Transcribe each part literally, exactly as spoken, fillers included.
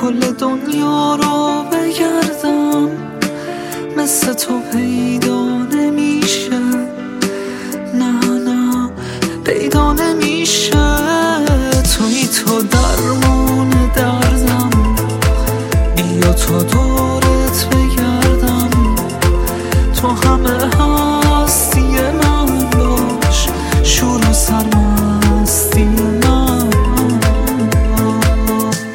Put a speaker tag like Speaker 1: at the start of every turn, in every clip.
Speaker 1: کل دنیا رو بگردم مثل تو پیدا نمیشه، نه نه پیدا نمیشه. توی تو درمون دردم، بیا تا دورت بگردم، تو همه هستی من باش، شور و سرمستی من باش.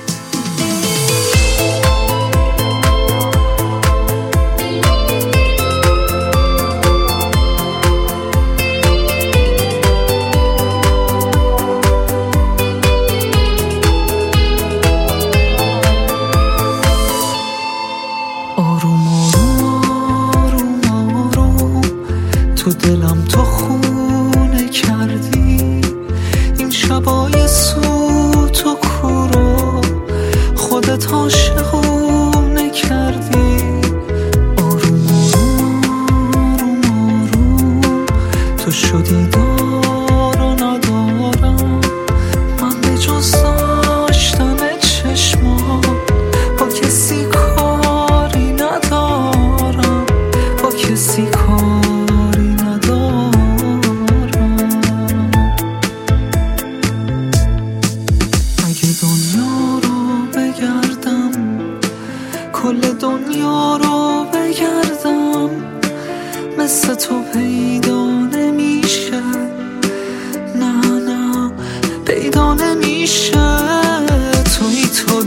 Speaker 1: آروم آروم آروم آروم تو دلم تو خونه کردی، این شبای سوت و کورو خودت عاشقونه کردی. آروم آروم آروم آروم تو شدی دار و ندارم، من به جز داشتن چشما با کسی کاری ندارم، با کسی کاری ندارم. اگه دنیا رو بگردم، کل دنیا رو بگردم، مثل تو پیدا نمیشه، نه نه پیدا نمیشه. توی تو